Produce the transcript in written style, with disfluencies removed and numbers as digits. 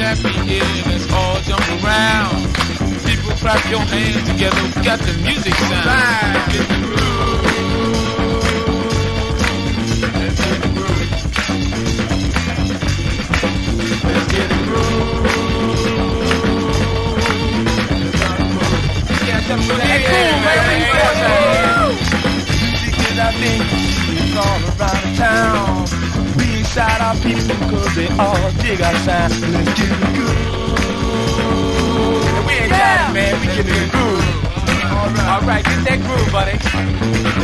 happy here, let's all jump around. People clap your hands together, we got the music sound. Let's get the groove. Let's get the groove. Let's get the groove. Yeah, jump to that groove, baby. Music is our thing, it's all around town. We excite our people cause they all dig our sound. Let's get the groove. We ain't got it, man. We get the groove. All right, get that groove, buddy.